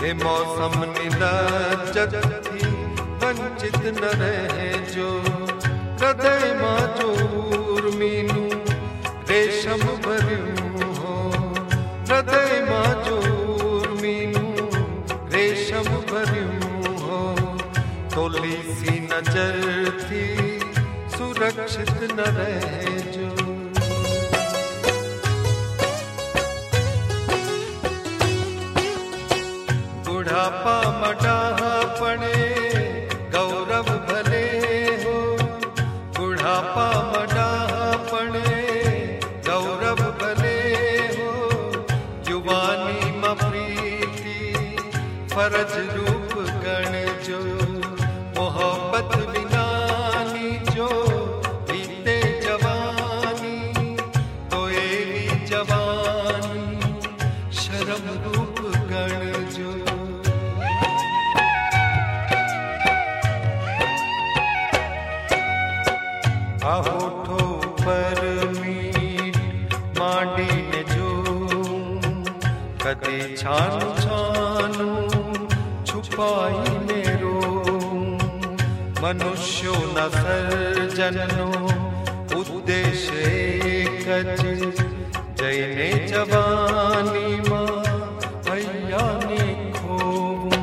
એ મોસમની લજ્જતથી વંચિત ન રહે જો હૃદયમાં જો ઉર્મિનું રેશમ ભર્યું હો હૃદયમાં જો ઉર્મિનું રેશમ ભર્યું હો તો લીસી નજરથી સુરક્ષિત ન રહેજો બુઢાપામાં ડાહાપણે ગૌરવ ભલે હો બુઢાપામાં ડાહાપણે ગૌરવ ભલે હો યુવાનીમાં પ્રીતિ ફરજ રૂપ ગણજો મોહબ્બત વિનાની જો બીતે જવાની તો એવી જવાની શરમ રૂપ ગણજો આ હોઠો પર મીઠ માંડીને જોઉં કદે છાનું છાનું છુપાઈને રોઉં મનુષ્યોના સર્જનનો ઉદ્દેશ એક જ જઈને જવાનીમાં હૈયાને ખોવું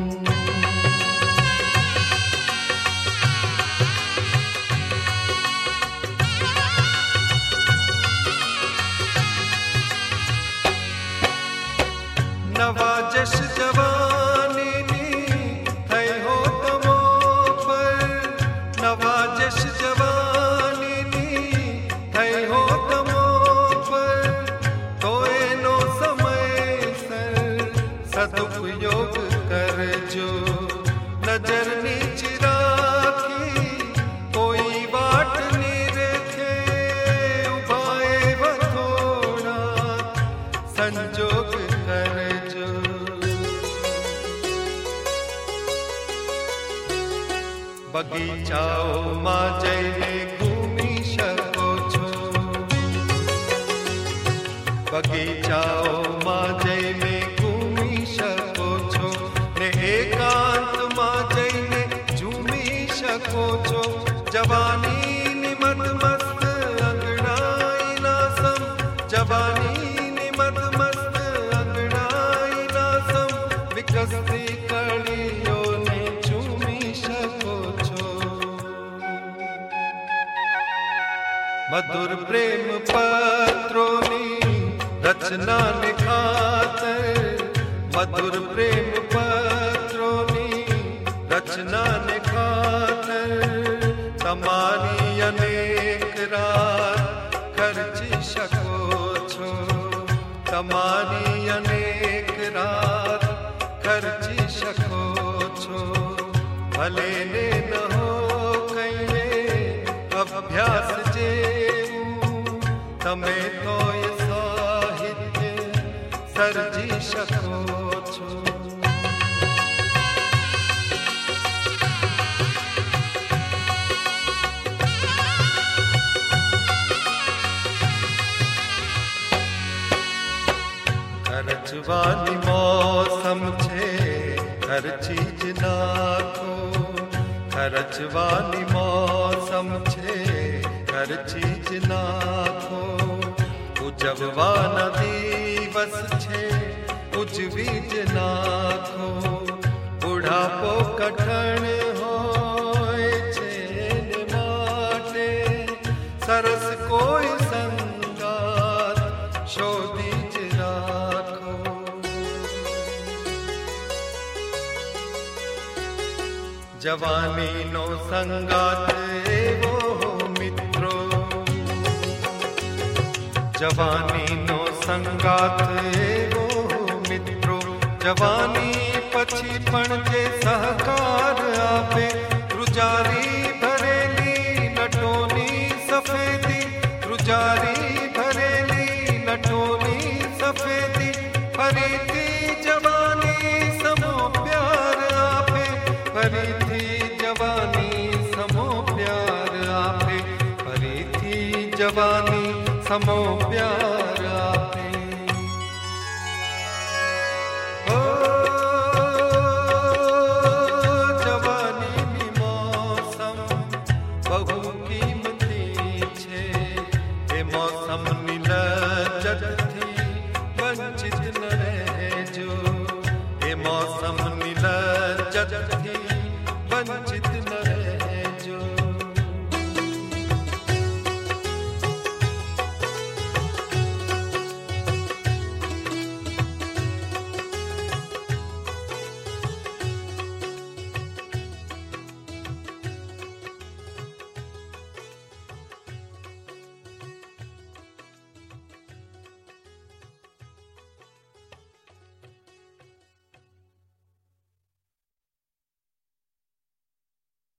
નવા જશ જવાનીની થઈ હો તમો પર નવા જશ જવાનીની થઈ હો તમો પર તો એનો સમયસર સદુપયોગ કરજો નજરની ચિરાખી કોઈ વાટ નિરખે ઉભા એવા થોડા સંજોગ કરજો બગીચાઓમાં જઈને ઘૂમી શકો છો બગીચાઓમાં જઈને ઘૂમી શકો છો ને એકાંતમાં જઈને ઝૂમી શકો છો જવાનીની મદમસ્ત અંગડાઈના સમ જવાનીની મદમસ્ત અંગડાઈના સમ વિકસતી કળીઓને ઝૂમી શકો છો મધુર પ્રેમ પત્રોની રચનાને ખાતર મધુર પ્રેમ પત્રોની રચનાને ખાતર તમારી અનેક રાત ખર્ચી શકો છો તમારી અનેક રાત ખર્ચી શકો છો ભલે ને ન હો કહીએ અભ્યાસ જેવું તમે તોય સાહિત્ય સર્જી શકો છો ખર્ચવાની મોસમ છે ખર્ચી જ નાખો ખર્ચવાની મોસમ છે ખર્ચી જ નાખો ઉજવવાના દિવસ છે ઉજવી જ નાખો બુઢાપો કઠણ હોય છે ને માટે સરસ કોઈ સંગાત શોધી જ રાખો જવાનીનો સંગાત એવો મિત્રો જવાનીનો સંગાત એવો મિત્રો જવાની પછી પણ જે સહકાર આપે રૂજારી ભરેલી નટોની સફેદી રૂજારી ભરેલી નટોની સફેદી ફરીથી